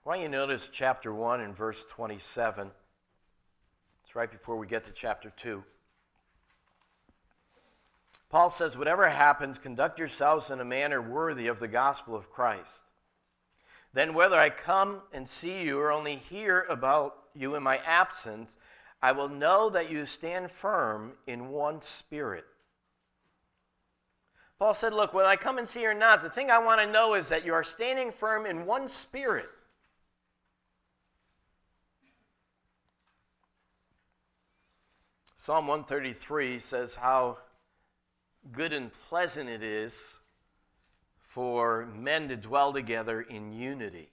I want you to notice chapter 1 and verse 27. It's right before we get to chapter 2. Paul says, "Whatever happens, conduct yourselves in a manner worthy of the gospel of Christ. Then whether I come and see you or only hear about you in my absence, I will know that you stand firm in one spirit." Paul said, look, whether I come and see you or not, the thing I want to know is that you are standing firm in one spirit. Psalm 133 says how good and pleasant it is for men to dwell together in unity.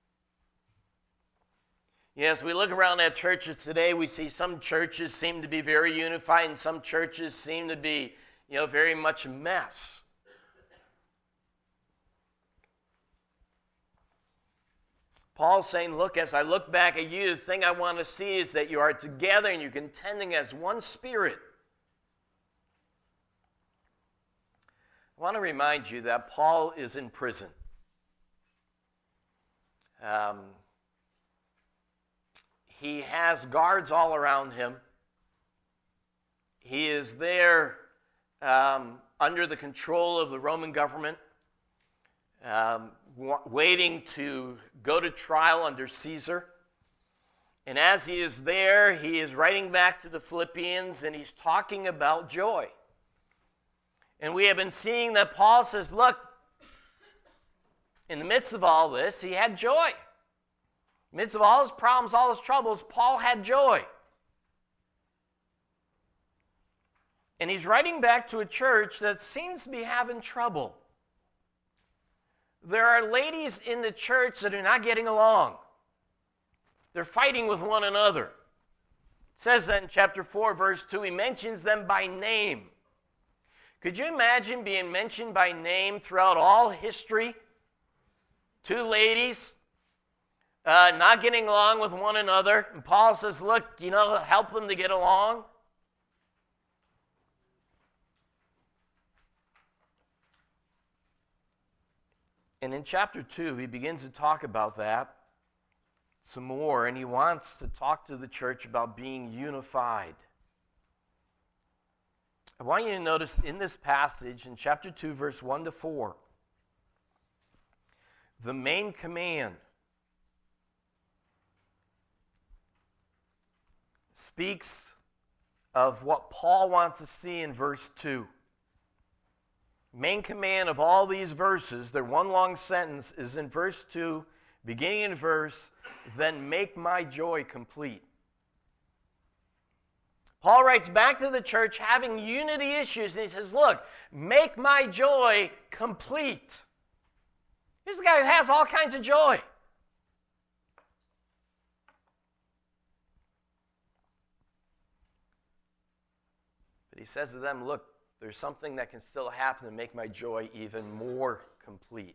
Yes, we look around at churches today, we see some churches seem to be very unified and some churches seem to be, very much a mess. Paul's saying, look, as I look back at you, the thing I want to see is that you are together and you're contending as one spirit. I want to remind you that Paul is in prison. He has guards all around him. He is there under the control of the Roman government, waiting to go to trial under Caesar. And as he is there, he is writing back to the Philippians and he's talking about joy. And we have been seeing that Paul says, look, in the midst of all this, he had joy. In the midst of all his problems, all his troubles, Paul had joy. And he's writing back to a church that seems to be having trouble. There are ladies in the church that are not getting along. They're fighting with one another. It says that in chapter 4, verse 2, he mentions them by name. Could you imagine being mentioned by name throughout all history? Two ladies not getting along with one another. And Paul says, look, help them to get along. And in chapter 2, he begins to talk about that some more, and he wants to talk to the church about being unified. I want you to notice in this passage, in chapter 2, verse 1 to 4, the main command speaks of what Paul wants to see in verse 2. Main command of all these verses, their one long sentence, is in verse 2, beginning in verse, then make my joy complete. Paul writes back to the church having unity issues, and he says, look, make my joy complete. Here's a guy who has all kinds of joy. But he says to them, look, there's something that can still happen to make my joy even more complete.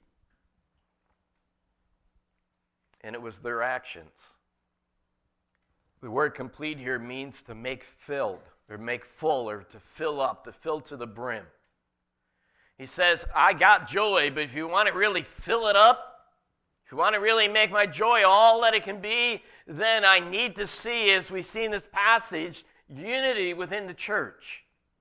And it was their actions. The word complete here means to make filled, or make full, or to fill up, to fill to the brim. He says, I got joy, but if you want to really fill it up, if you want to really make my joy all that it can be, then I need to see, as we see in this passage, unity within the church.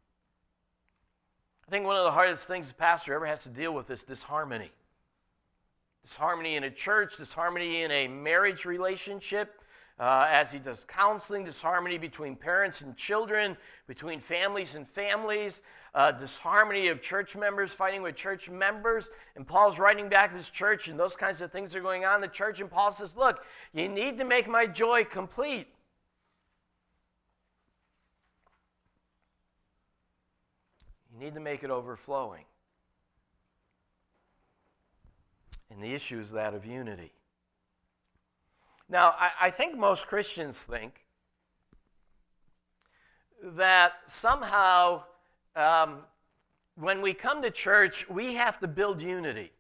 I think one of the hardest things a pastor ever has to deal with is disharmony. Disharmony in a church, disharmony in a marriage relationship, as he does counseling, disharmony between parents and children, between families and families, disharmony of church members fighting with church members. And Paul's writing back to this church, and those kinds of things are going on in the church. And Paul says, look, you need to make my joy complete. You need to make it overflowing. And the issue is that of unity. Now, I think most Christians think that somehow when we come to church, we have to build unity.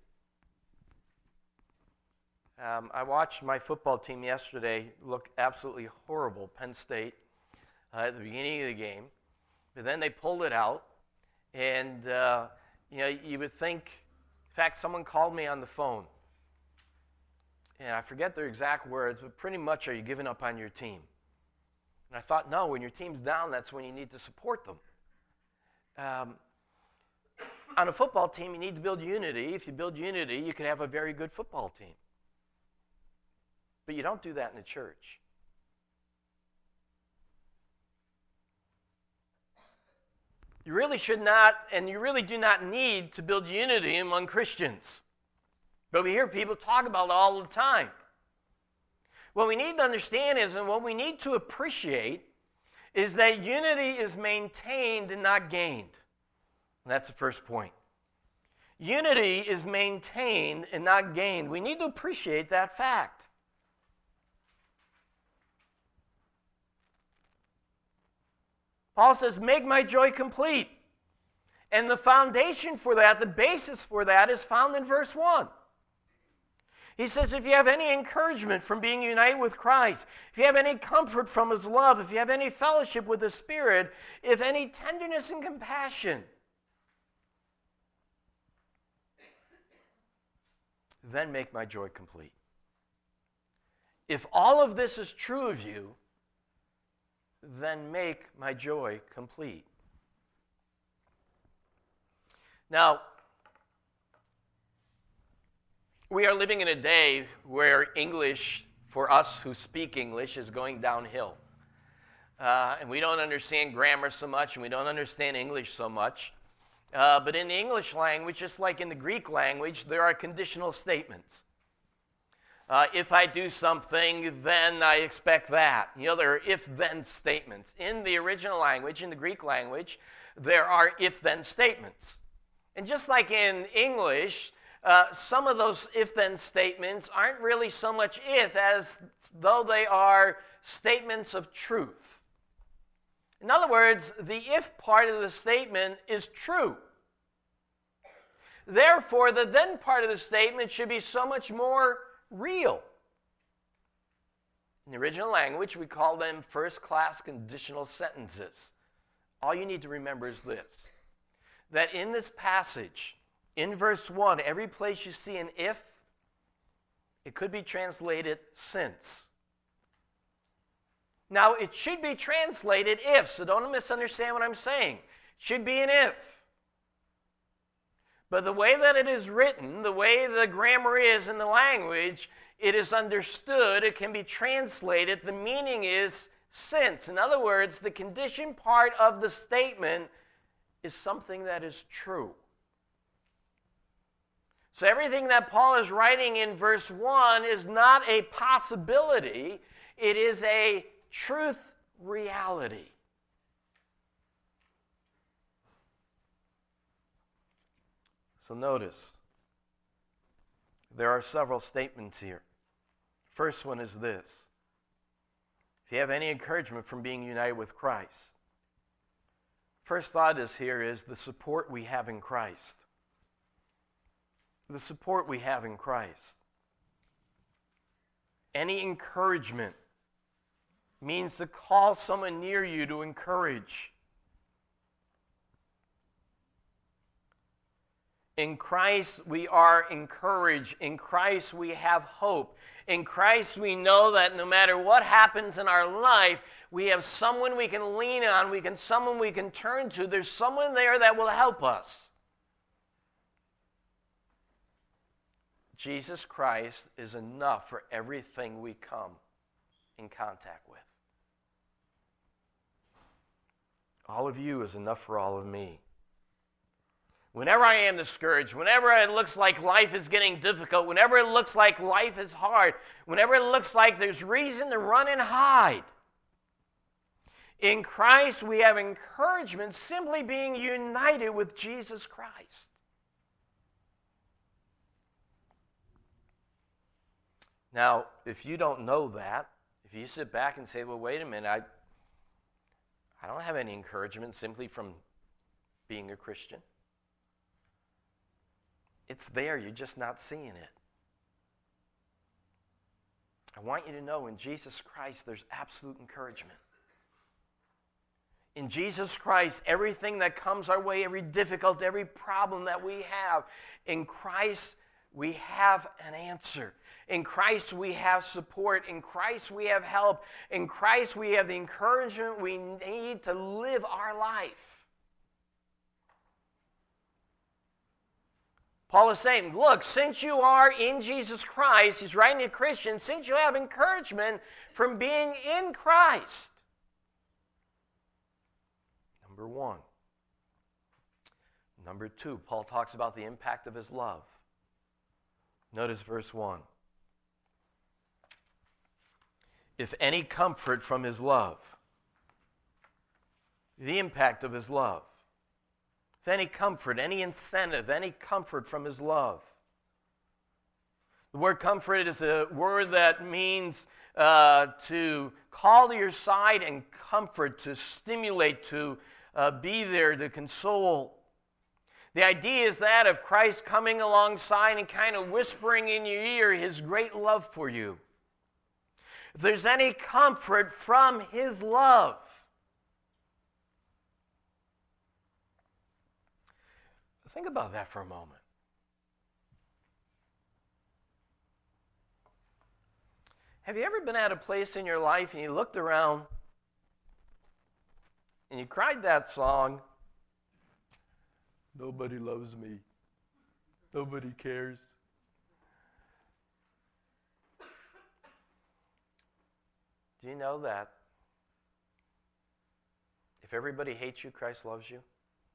I watched my football team yesterday look absolutely horrible, Penn State, at the beginning of the game. But then they pulled it out. And, you would think, in fact, someone called me on the phone. and I forget their exact words, but pretty much, are you giving up on your team? And I thought, no, when your team's down, that's when you need to support them. On a football team, you need to build unity. If you build unity, you can have a very good football team. But you don't do that in the church. You really should not, and you really do not need to build unity among Christians. But we hear people talk about it all the time. What we need to understand is, and what we need to appreciate, is that unity is maintained and not gained. And that's the first point. Unity is maintained and not gained. We need to appreciate that fact. Paul says, make my joy complete. And the foundation for that, the basis for that, is found in verse 1. He says, if you have any encouragement from being united with Christ, if you have any comfort from his love, if you have any fellowship with the Spirit, if any tenderness and compassion, then make my joy complete. If all of this is true of you, then make my joy complete. Now, we are living in a day where English, for us who speak English, is going downhill. And we don't understand grammar so much, and we don't understand English so much. But in the English language, just like in the Greek language, there are conditional statements. If I do something, then I expect that. There are if-then statements. In the original language, in the Greek language, there are if-then statements. And just like in English, some of those if-then statements aren't really so much if as though they are statements of truth. In other words, the if part of the statement is true. Therefore, the then part of the statement should be so much more real. In the original language, we call them first-class conditional sentences. All you need to remember is this, that in this passage, in verse 1, every place you see an if, it could be translated since. Now, it should be translated if, so don't misunderstand what I'm saying. It should be an if. But the way that it is written, the way the grammar is in the language, it is understood, it can be translated, the meaning is since. In other words, the condition part of the statement is something that is true. So everything that Paul is writing in verse 1 is not a possibility, it is a truth reality. So notice, there are several statements here. First one is this. If you have any encouragement from being united with Christ, first thought is here is the support we have in Christ. The support we have in Christ. Any encouragement means to call someone near you to encourage. In Christ, we are encouraged. In Christ, we have hope. In Christ, we know that no matter what happens in our life, we have someone we can lean on, someone we can turn to. There's someone there that will help us. Jesus Christ is enough for everything we come in contact with. All of you is enough for all of me. Whenever I am discouraged, whenever it looks like life is getting difficult, whenever it looks like life is hard, whenever it looks like there's reason to run and hide, in Christ we have encouragement simply being united with Jesus Christ. Now, if you don't know that, if you sit back and say, well, wait a minute, I don't have any encouragement simply from being a Christian. It's there, you're just not seeing it. I want you to know in Jesus Christ there's absolute encouragement. In Jesus Christ, everything that comes our way, every difficulty, every problem that we have, in Christ we have an answer. In Christ, we have support. In Christ, we have help. In Christ, we have the encouragement we need to live our life. Paul is saying, look, since you are in Jesus Christ, he's writing to Christians, since you have encouragement from being in Christ. Number one. Number two, Paul talks about the impact of his love. Notice verse 1. If any comfort from his love, the impact of his love. If any comfort, any incentive, any comfort from his love. The word comfort is a word that means to call to your side and comfort, to stimulate, to be there, to console. The idea is that of Christ coming alongside and kind of whispering in your ear his great love for you. If there's any comfort from his love. Think about that for a moment. Have you ever been at a place in your life and you looked around and you cried that song, "Nobody loves me. Nobody cares"? Do you know that if everybody hates you, Christ loves you?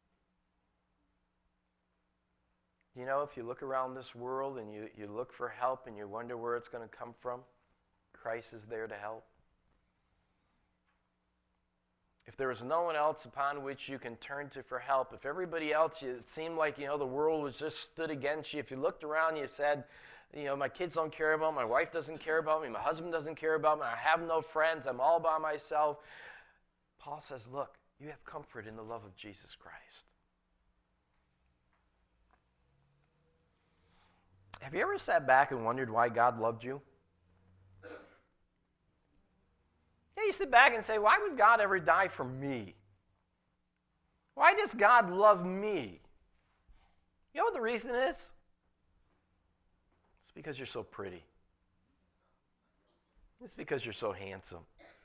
Do you know if you look around this world and you look for help and you wonder where it's going to come from, Christ is there to help? If there is no one else upon which you can turn to for help, if everybody else, it seemed like, the world was just stood against you, if you looked around and you said, my kids don't care about me, my wife doesn't care about me, my husband doesn't care about me, I have no friends, I'm all by myself. Paul says, look, you have comfort in the love of Jesus Christ. Have you ever sat back and wondered why God loved you? Yeah, you sit back and say, why would God ever die for me? Why does God love me? You know what the reason is? It's because you're so pretty. It's because you're so handsome.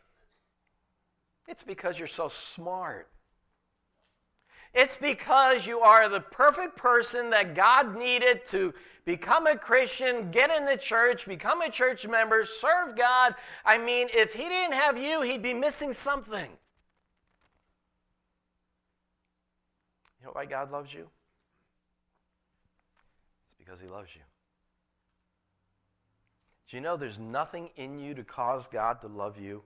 It's because you're so smart. It's because you are the perfect person that God needed to become a Christian, get in the church, become a church member, serve God. I mean, if he didn't have you, he'd be missing something. You know why God loves you? It's because he loves you. Do you know there's nothing in you to cause God to love you?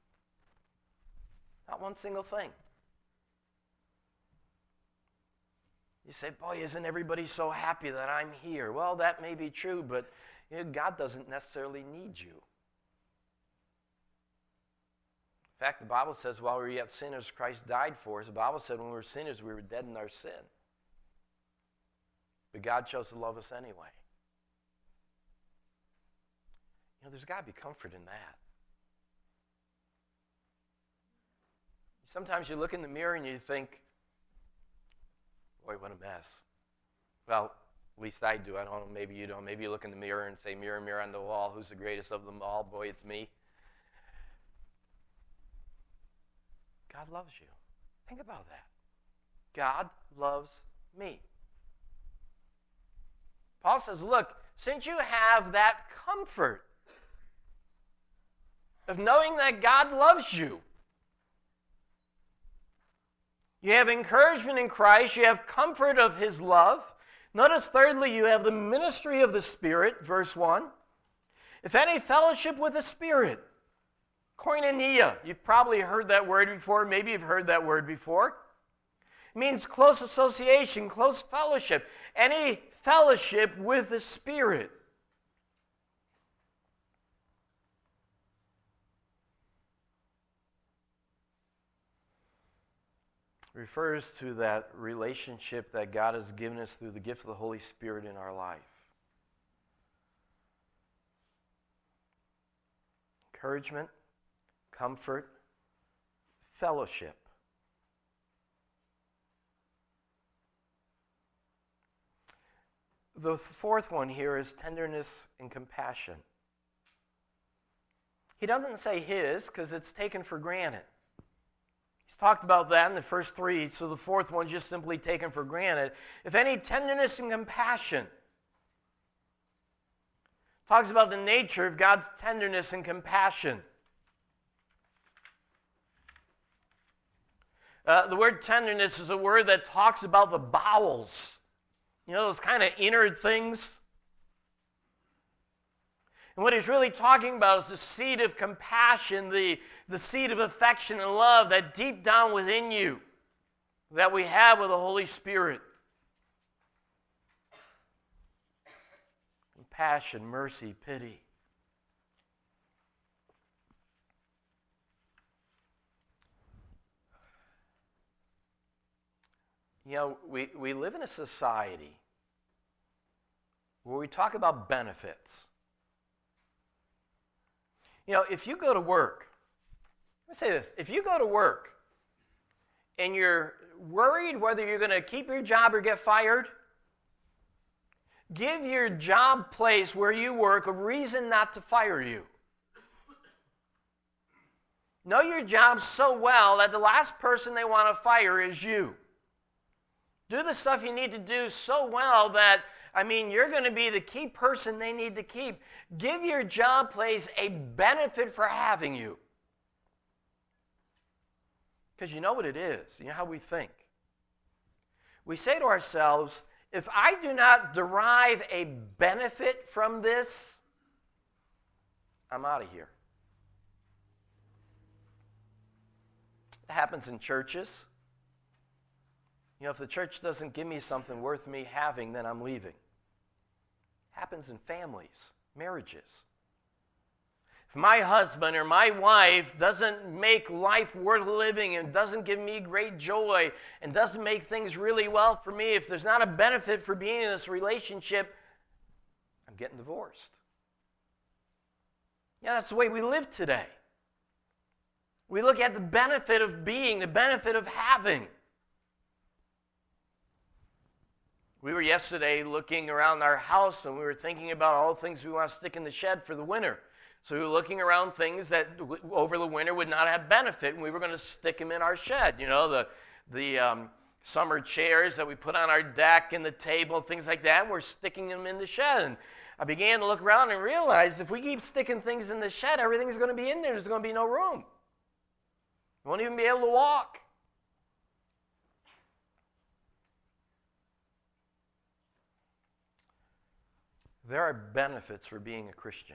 Not one single thing. You say, boy, isn't everybody so happy that I'm here? Well, that may be true, but God doesn't necessarily need you. In fact, the Bible says while we were yet sinners, Christ died for us. The Bible said when we were sinners, we were dead in our sin. But God chose to love us anyway. There's got to be comfort in that. Sometimes you look in the mirror and you think, boy, what a mess. Well, at least I do. I don't know, maybe you don't. Maybe you look in the mirror and say, mirror, mirror on the wall, who's the greatest of them all? Boy, it's me. God loves you. Think about that. God loves me. Paul says, look, since you have that comfort of knowing that God loves you, you have encouragement in Christ. You have comfort of his love. Notice, thirdly, you have the ministry of the Spirit, verse 1. If any fellowship with the Spirit, koinonia. You've probably heard that word before. Maybe you've heard that word before. It means close association, close fellowship. Any fellowship with the Spirit. Refers to that relationship that God has given us through the gift of the Holy Spirit in our life. Encouragement, comfort, fellowship. the fourth one here is tenderness and compassion. He doesn't say his because it's taken for granted. He's talked about that in the first three, so the fourth one just simply taken for granted. If any tenderness and compassion. Talks about the nature of God's tenderness and compassion. The word tenderness is a word that talks about the bowels. You know, those kind of inner things. And what he's really talking about is the seed of compassion, the seed of affection and love that deep down within you that we have with the Holy Spirit. Compassion, mercy, pity. You know, we live in a society where we talk about benefits. You know, if you go to work, let me say this, if you go to work and you're worried whether you're going to keep your job or get fired, give your job place where you work a reason not to fire you. Know your job so well that the last person they want to fire is you. Do the stuff you need to do so well that, you're going to be the key person they need to keep. Give your job place a benefit for having you. Because you know what it is. You know how we think. We say to ourselves, if I do not derive a benefit from this, I'm out of here. It happens in churches. You know, if the church doesn't give me something worth me having, then I'm leaving. It happens in families, marriages. If my husband or my wife doesn't make life worth living and doesn't give me great joy and doesn't make things really well for me, if there's not a benefit for being in this relationship, I'm getting divorced. Yeah, that's the way we live today. We look at the benefit of being, the benefit of having. We were yesterday looking around our house and we were thinking about all the things we want to stick in the shed for the winter. So we were looking around things that over the winter would not have benefit, and we were going to stick them in our shed. You know, the summer chairs that we put on our deck and the table, things like that, we're sticking them in the shed. And I began to look around and realize if we keep sticking things in the shed, everything's going to be in there. There's going to be no room. We won't even be able to walk. There are benefits for being a Christian.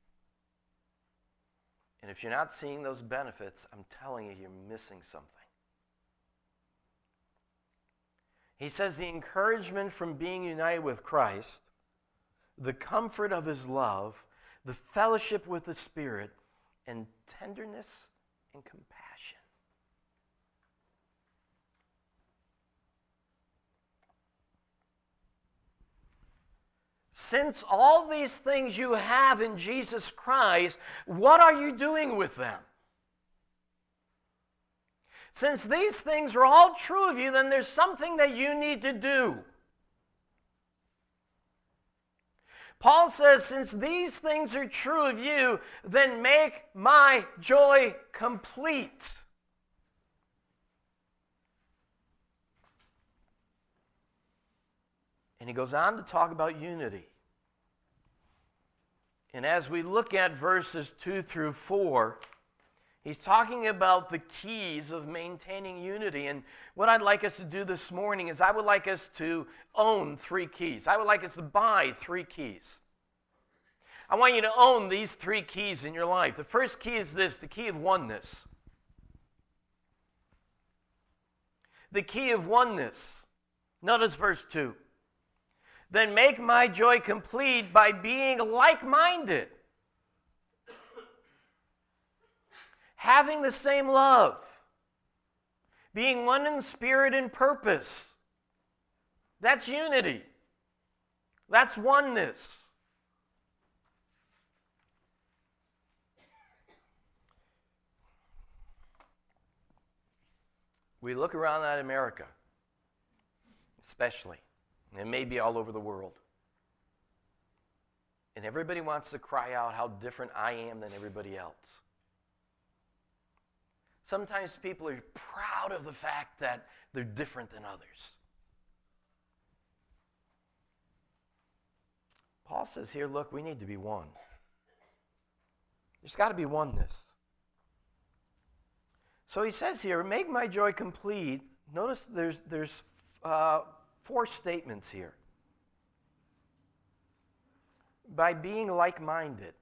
And if you're not seeing those benefits, I'm telling you, you're missing something. He says the encouragement from being united with Christ, the comfort of his love, the fellowship with the Spirit, and tenderness and compassion. Since all these things you have in Jesus Christ, what are you doing with them? Since these things are all true of you, then there's something that you need to do. Paul says, since these things are true of you, then make my joy complete. And he goes on to talk about unity. And as we look at verses 2 through 4, he's talking about the keys of maintaining unity. And what I'd like us to do this morning is I would like us to own 3 keys. I would like us to buy 3 keys. I want you to own these 3 keys in your life. The first key is this, the key of oneness. The key of oneness. Notice verse 2. Then make my joy complete by being like-minded, having the same love, being one in spirit and purpose. That's unity. That's oneness. We look around at America, especially. It may be all over the world. And everybody wants to cry out how different I am than everybody else. Sometimes people are proud of the fact that they're different than others. Paul says here, look, we need to be one. There's got to be oneness. So he says here, make my joy complete. Notice there's 4 statements here. By being like-minded.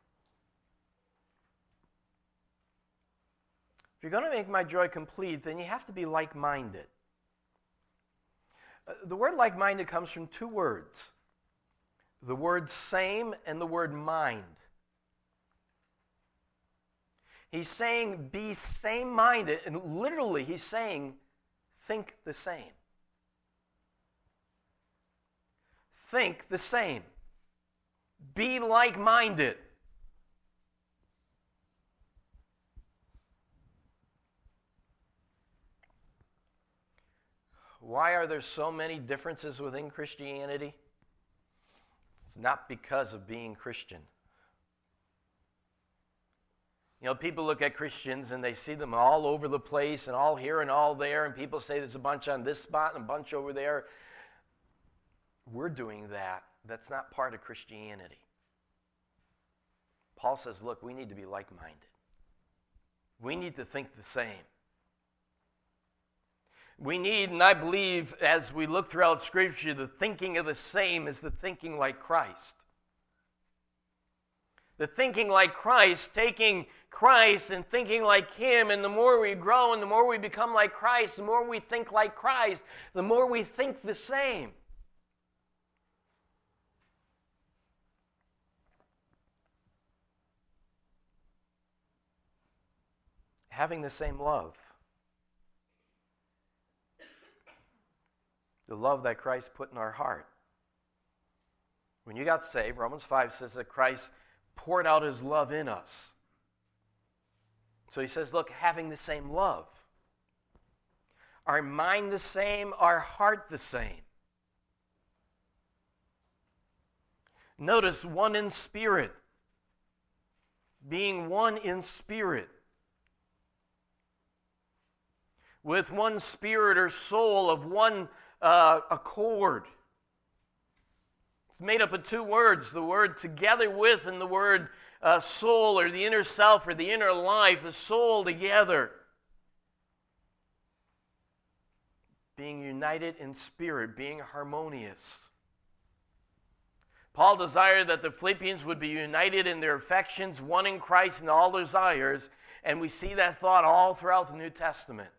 If you're going to make my joy complete, then you have to be like-minded. The word like-minded comes from 2 words. The word same and the word mind. He's saying be same-minded, and literally he's saying think the same. Think the same. Be like-minded. Why are there so many differences within Christianity? It's not because of being Christian. You know, people look at Christians and they see them all over the place and all here and all there, and people say there's a bunch on this spot and a bunch over there. We're doing that. That's not part of Christianity. Paul says, look, we need to be like-minded. We need to think the same. We need, and I believe as we look throughout Scripture, the thinking of the same is the thinking like Christ. The thinking like Christ, taking Christ and thinking like Him, and the more we grow and the more we become like Christ, the more we think like Christ, the more we think the same. Having the same love. The love that Christ put in our heart. When you got saved, Romans 5 says that Christ poured out His love in us. So he says, look, having the same love. Our mind the same, our heart the same. Notice one in spirit. Being one in spirit. With one spirit or soul of one accord. It's made up of 2 words, the word together with and the word soul, or the inner self or the inner life, the soul together. Being united in spirit, being harmonious. Paul desired that the Philippians would be united in their affections, one in Christ in all desires, and we see that thought all throughout the New Testament.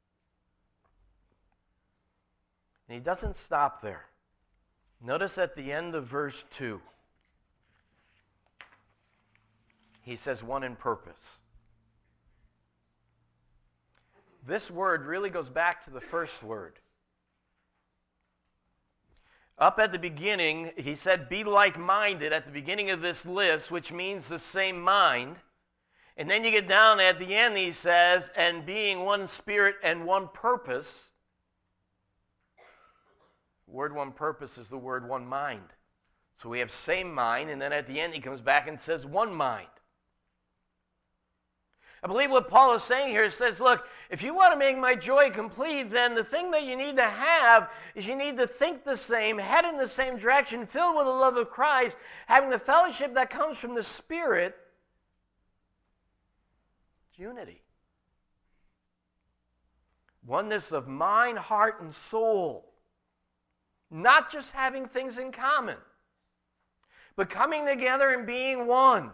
And he doesn't stop there. Notice at the end of verse 2, he says one in purpose. This word really goes back to the first word. Up at the beginning, he said, be like-minded at the beginning of this list, which means the same mind. And then you get down at the end, he says, and being one spirit and one purpose. The word one purpose is the word one mind. So we have same mind, and then at the end he comes back and says one mind. I believe what Paul is saying here says, look, if you want to make my joy complete, then the thing that you need to have is you need to think the same, head in the same direction, filled with the love of Christ, having the fellowship that comes from the Spirit. It's unity. Oneness of mind, heart, and soul. Not just having things in common, but coming together and being one.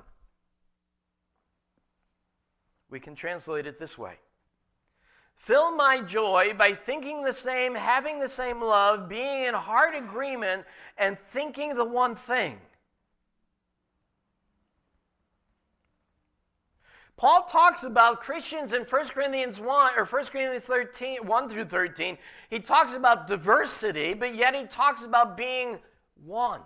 We can translate it this way. Fill my joy by thinking the same, having the same love, being in heart agreement, and thinking the one thing. Paul talks about Christians in 1 Corinthians 1, or 1 Corinthians 13, 1 through 13. He talks about diversity, but yet he talks about being one.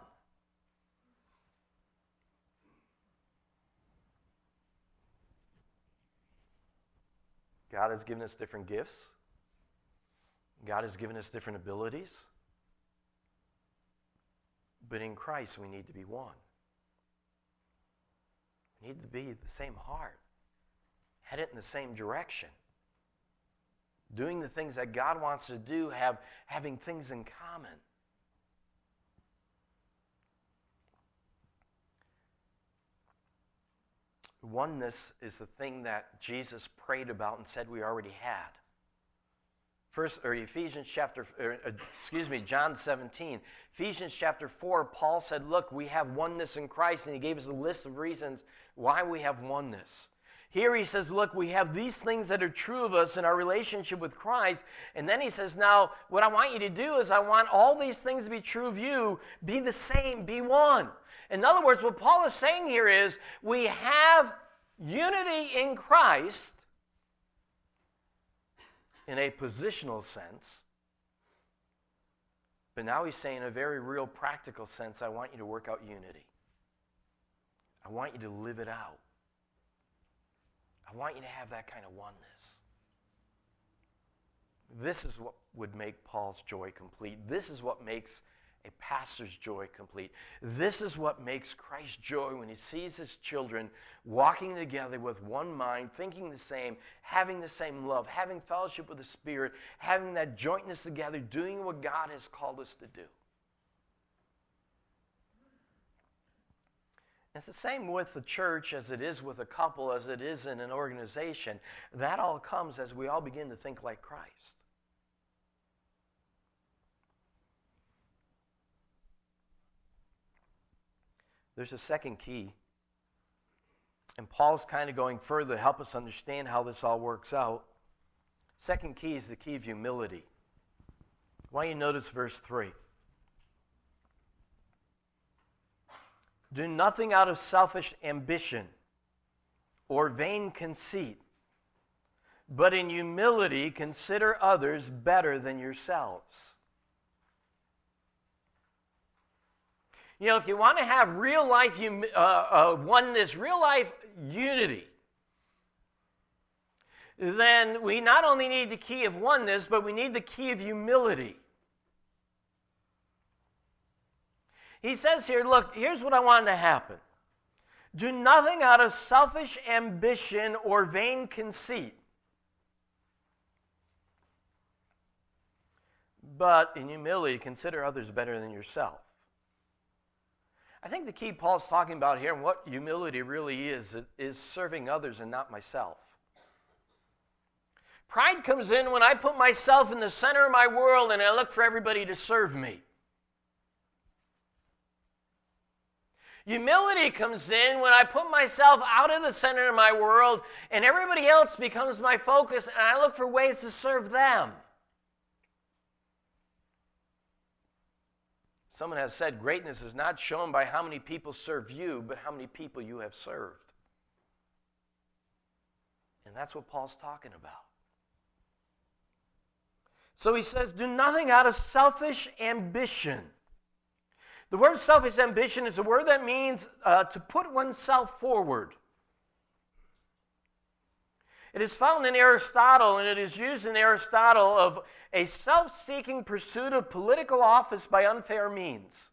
God has given us different gifts. God has given us different abilities. But in Christ, we need to be one. We need to be the same heart, headed in the same direction. Doing the things that God wants to do, having things in common. Oneness is the thing that Jesus prayed about and said we already had. John 17. Ephesians chapter 4, Paul said, look, we have oneness in Christ, and he gave us a list of reasons why we have oneness. Here he says, look, we have these things that are true of us in our relationship with Christ, and then he says, now, what I want you to do is I want all these things to be true of you, be the same, be one. In other words, what Paul is saying here is, we have unity in Christ, in a positional sense, but now he's saying in a very real practical sense, I want you to work out unity. I want you to live it out. I want you to have that kind of oneness. This is what would make Paul's joy complete. This is what makes a pastor's joy complete. This is what makes Christ's joy when he sees his children walking together with one mind, thinking the same, having the same love, having fellowship with the Spirit, having that jointness together, doing what God has called us to do. It's the same with the church as it is with a couple, as it is in an organization. That all comes as we all begin to think like Christ. There's a second key, and Paul's kind of going further to help us understand how this all works out. Second key is the key of humility. Why don't you notice verse 3? Do nothing out of selfish ambition or vain conceit, but in humility consider others better than yourselves. You know, if you want to have real life oneness, real life unity, then we not only need the key of oneness, but we need the key of humility. He says here, look, here's what I want to happen. Do nothing out of selfish ambition or vain conceit, but in humility consider others better than yourself. I think the key Paul's talking about here and what humility really is serving others and not myself. Pride comes in when I put myself in the center of my world and I look for everybody to serve me. Humility comes in when I put myself out of the center of my world and everybody else becomes my focus and I look for ways to serve them. Someone has said greatness is not shown by how many people serve you, but how many people you have served. And that's what Paul's talking about. So he says, do nothing out of selfish ambition. The word selfish ambition is a word that means to put oneself forward. It is found in Aristotle, and it is used in Aristotle of a self-seeking pursuit of political office by unfair means.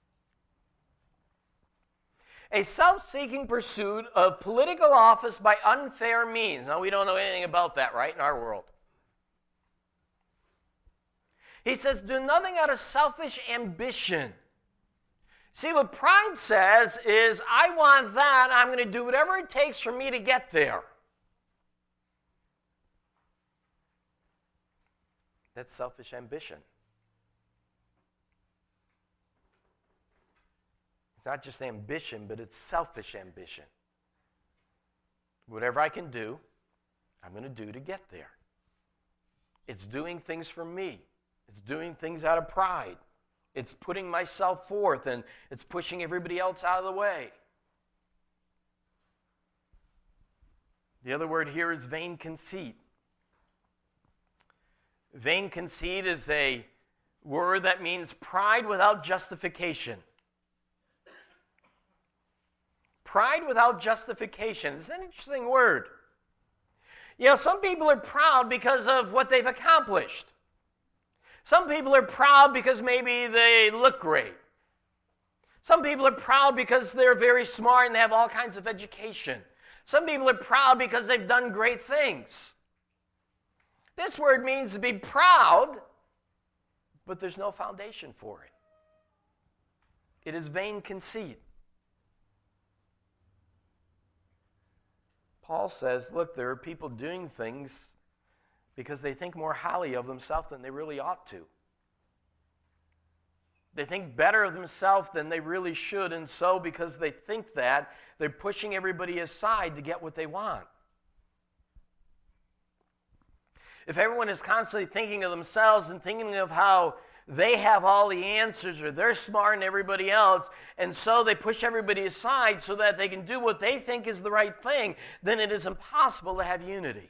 A self-seeking pursuit of political office by unfair means. Now, we don't know anything about that, right, in our world. He says, do nothing out of selfish ambition. See, what pride says is, I want that, I'm going to do whatever it takes for me to get there. That's selfish ambition. It's not just ambition, but it's selfish ambition. Whatever I can do, I'm going to do to get there. It's doing things for me. It's doing things out of pride. It's putting myself forth, and it's pushing everybody else out of the way. The other word here is vain conceit. Vain conceit is a word that means pride without justification. Pride without justification. It's an interesting word. You know, some people are proud because of what they've accomplished. Some people are proud because maybe they look great. Some people are proud because they're very smart and they have all kinds of education. Some people are proud because they've done great things. This word means to be proud, but there's no foundation for it. It is vain conceit. Paul says, look, there are people doing things because they think more highly of themselves than they really ought to. They think better of themselves than they really should, and so because they think that, they're pushing everybody aside to get what they want. If everyone is constantly thinking of themselves and thinking of how they have all the answers or they're smarter than everybody else, and so they push everybody aside so that they can do what they think is the right thing, then it is impossible to have unity.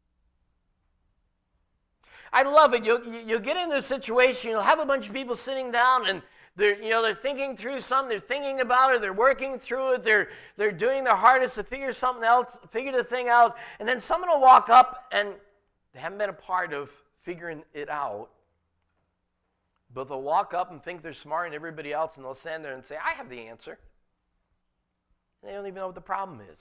I love it. You'll get into a situation, you'll have a bunch of people sitting down and they're thinking through something, they're thinking about it, they're working through it, they're doing their hardest to figure the thing out, and then someone will walk up and they haven't been a part of figuring it out, but they'll walk up and think they're smarter than everybody else, and they'll stand there and say, I have the answer. And they don't even know what the problem is.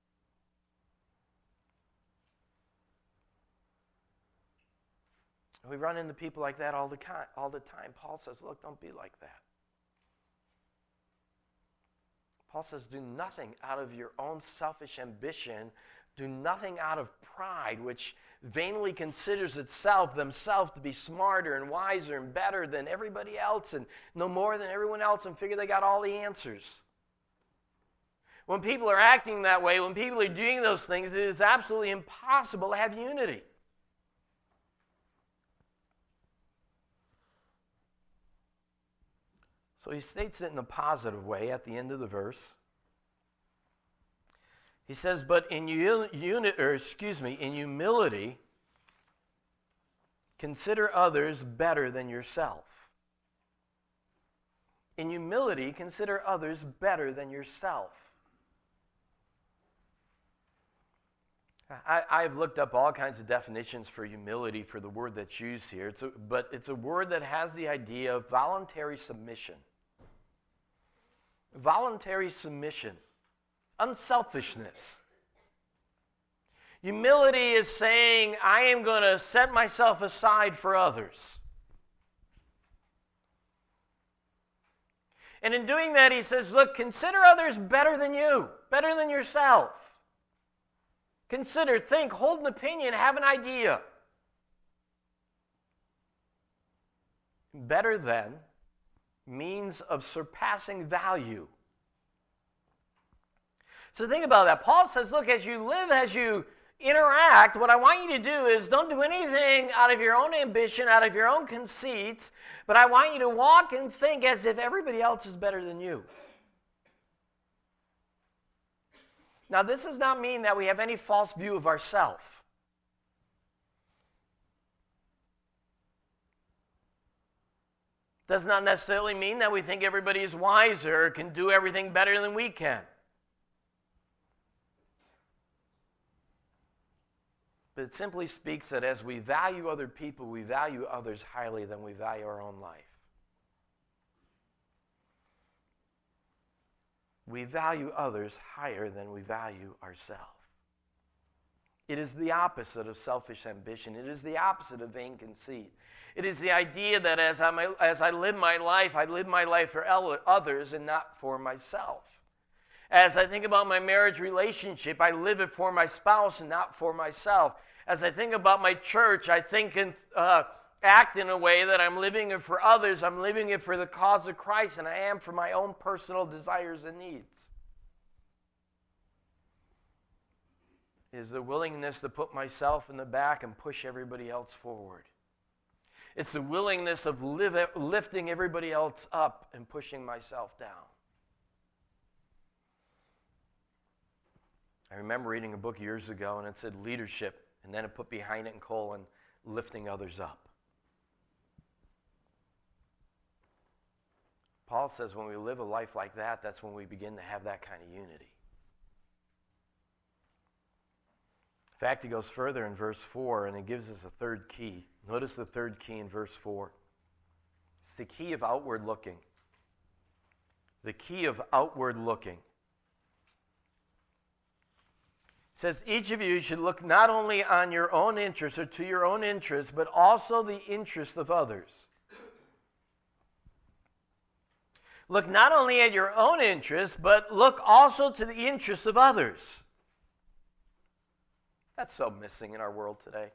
We run into people like that all the time. Paul says, look, don't be like that. Paul says, do nothing out of your own selfish ambition. Do nothing out of pride, which vainly considers themselves to be smarter and wiser and better than everybody else and no more than everyone else and figure they got all the answers. When people are acting that way, when people are doing those things, it is absolutely impossible to have unity. So he states it in a positive way at the end of the verse. He says, but in humility, consider others better than yourself. In humility, consider others better than yourself. I've looked up all kinds of definitions for humility for the word that's used here, but it's a word that has the idea of voluntary submission. Voluntary submission. Unselfishness. Humility is saying, I am going to set myself aside for others. And in doing that, he says, look, consider others better than you, better than yourself. Consider, think, hold an opinion, have an idea. Better than means of surpassing value. So think about that. Paul says, look, as you live, as you interact, what I want you to do is don't do anything out of your own ambition, out of your own conceits, but I want you to walk and think as if everybody else is better than you. Now, this does not mean that we have any false view of ourselves. Does not necessarily mean that we think everybody is wiser or can do everything better than we can. But it simply speaks that as we value other people, we value others highly than we value our own life. We value others higher than we value ourselves. It is the opposite of selfish ambition. It is the opposite of vain conceit. It is the idea that as I live my life for others and not for myself. As I think about my marriage relationship, I live it for my spouse and not for myself. As I think about my church, I think and act in a way that I'm living it for others. I'm living it for the cause of Christ, and I am for my own personal desires and needs. It is the willingness to put myself in the back and push everybody else forward. It's the willingness of lifting everybody else up and pushing myself down. I remember reading a book years ago, and it said leadership, and then it put behind it in colon, lifting others up. Paul says when we live a life like that, that's when we begin to have that kind of unity. In fact, he goes further in verse 4, and he gives us a third key. Notice the third key in verse 4. It's the key of outward looking. the key of outward looking. It says, each of you should look not only on your own interests or to your own interests, but also the interests of others. Look not only at your own interests, but look also to the interests of others. That's so missing in our world today.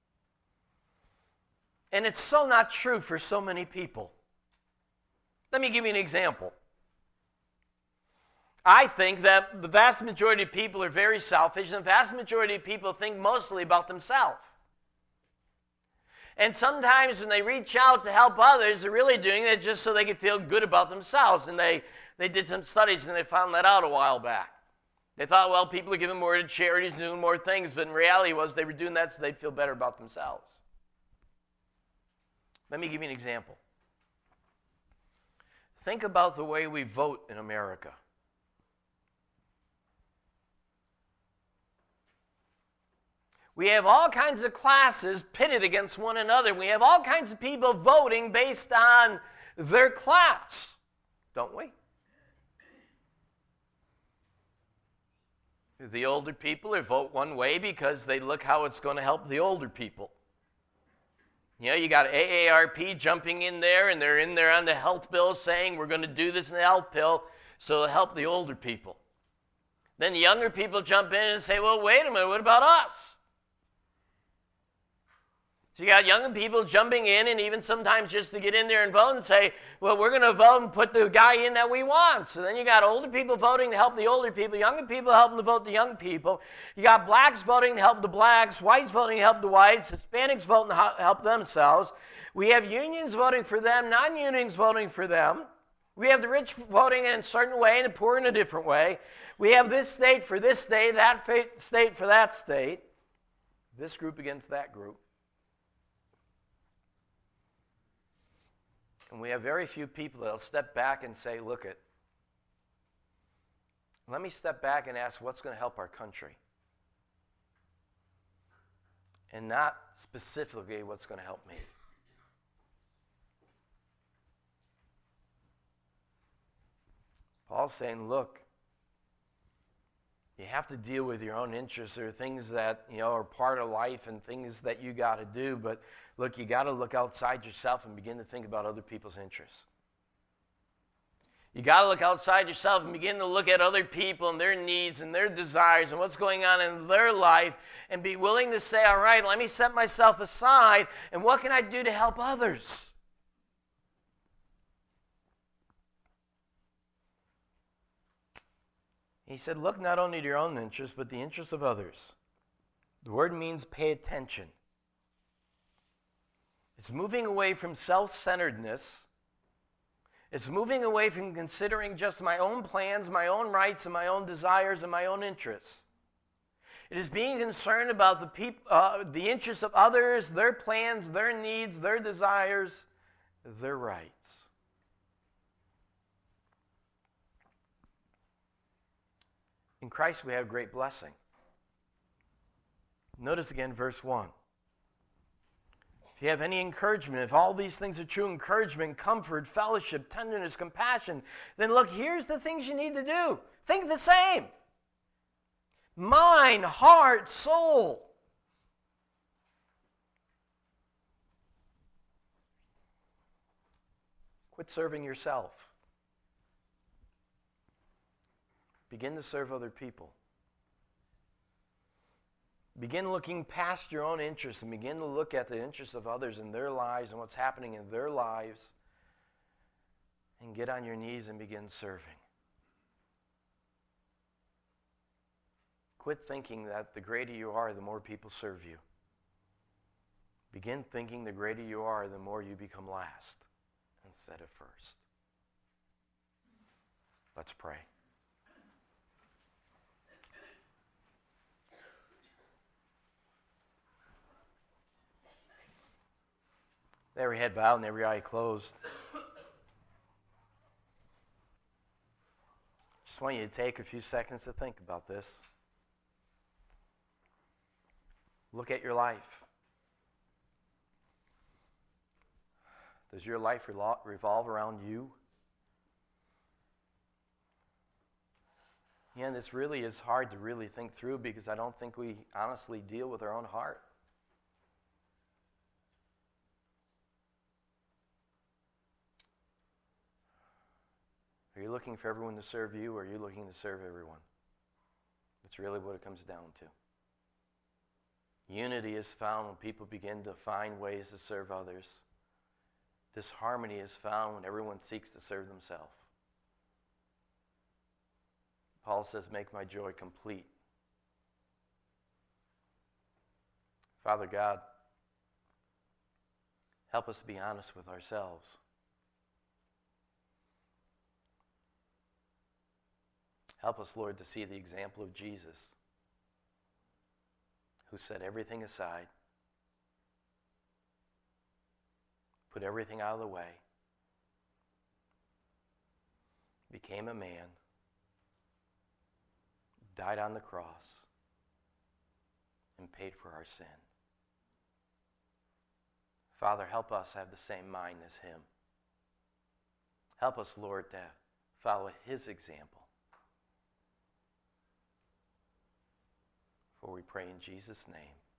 And it's so not true for so many people. Let me give you an example. I think that the vast majority of people are very selfish, and the vast majority of people think mostly about themselves. And sometimes when they reach out to help others, they're really doing it just so they can feel good about themselves. And they did some studies and they found that out a while back. They thought, well, people are giving more to charities and doing more things, but in reality was they were doing that so they'd feel better about themselves. Let me give you an example. Think about the way we vote in America. We have all kinds of classes pitted against one another. We have all kinds of people voting based on their class, don't we? The older people vote one way because they look how it's going to help the older people. You know, you got AARP jumping in there, and they're in there on the health bill saying we're going to do this in the health bill so it'll help the older people. Then the younger people jump in and say, well, wait a minute, what about us? So you got younger people jumping in, and even sometimes just to get in there and vote and say, well, we're going to vote and put the guy in that we want. So then you got older people voting to help the older people, younger people helping to vote the young people. You got blacks voting to help the blacks, whites voting to help the whites, Hispanics voting to help themselves. We have unions voting for them, non-unions voting for them. We have the rich voting in a certain way and the poor in a different way. We have this state for this state, that state for that state, this group against that group. And we have very few people that will step back and say, look it, let me step back and ask what's going to help our country. And not specifically what's going to help me. Paul's saying, look, you have to deal with your own interests. There are things that, are part of life and things that you got to do. But look, you got to look outside yourself and begin to think about other people's interests. You got to look outside yourself and begin to look at other people and their needs and their desires and what's going on in their life and be willing to say, all right, let me set myself aside and what can I do to help others? He said, look not only to your own interests, but the interests of others. The word means pay attention. It's moving away from self-centeredness. It's moving away from considering just my own plans, my own rights, and my own desires and my own interests. It is being concerned about the interests of others, their plans, their needs, their desires, their rights. In Christ we have great blessing. Notice again verse 1. If you have any encouragement, if all these things are true, encouragement, comfort, fellowship, tenderness, compassion, then look, here's the things you need to do. Think the same. Mind, heart, soul. Quit serving yourself. Begin to serve other people. Begin looking past your own interests and begin to look at the interests of others in their lives and what's happening in their lives. And get on your knees and begin serving. Quit thinking that the greater you are, the more people serve you. Begin thinking the greater you are, the more you become last instead of first. Let's pray. Every head bowed and every eye closed. Just want you to take a few seconds to think about this. Look at your life. Does your life revolve around you? Yeah, and this really is hard to really think through because I don't think we honestly deal with our own heart. Are you looking for everyone to serve you, or are you looking to serve everyone? That's really what it comes down to. Unity is found when people begin to find ways to serve others. Disharmony is found when everyone seeks to serve themselves. Paul says, make my joy complete. Father God, help us to be honest with ourselves. Help us, Lord, to see the example of Jesus, who set everything aside, put everything out of the way, became a man, died on the cross, and paid for our sin. Father, help us have the same mind as him. Help us, Lord, to follow his example. For we pray in Jesus' name.